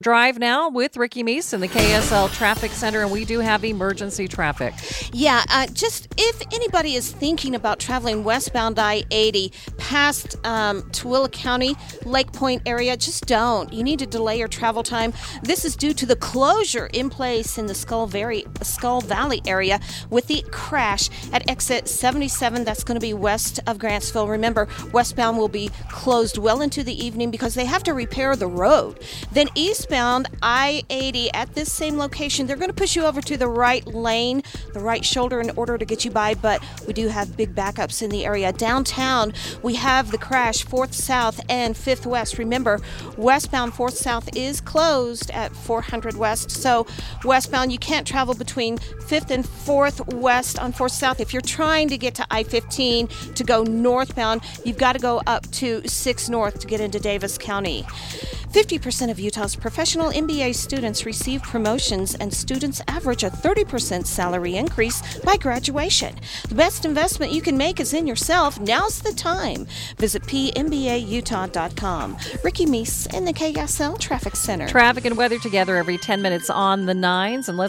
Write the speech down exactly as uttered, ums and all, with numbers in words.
Drive now with Ricky Meese in the K S L Traffic Center, and we do have emergency traffic. Yeah, uh, just if anybody is thinking about traveling westbound I eighty past um, Tooele County, Lake Point area, just don't. You need to delay your travel time. This is due to the closure in place in the Skull Valley, Skull Valley area with the crash at exit seventy-seven. That's going to be west of Grantsville. Remember, westbound will be closed well into the evening because they have to repair the road. Then eastbound I eighty at this same location, they're going to push you over to the right lane, the right shoulder in order to get you by, but we do have big backups in the area. Downtown, we have the crash fourth South and fifth West. Remember, westbound fourth South is closed at four hundred West, so westbound you can't travel between fifth and fourth West on fourth South. If you're trying to get to I fifteen to go northbound, you've got to go up to six North to get into Davis County. fifty percent of Utah's professional M B A students receive promotions, and students average a thirty percent salary increase by graduation. The best investment you can make is in yourself. Now's the time. Visit P M B A Utah dot com. Ricky Meese in the K S L Traffic Center. Traffic and weather together every ten minutes on the nines, and let's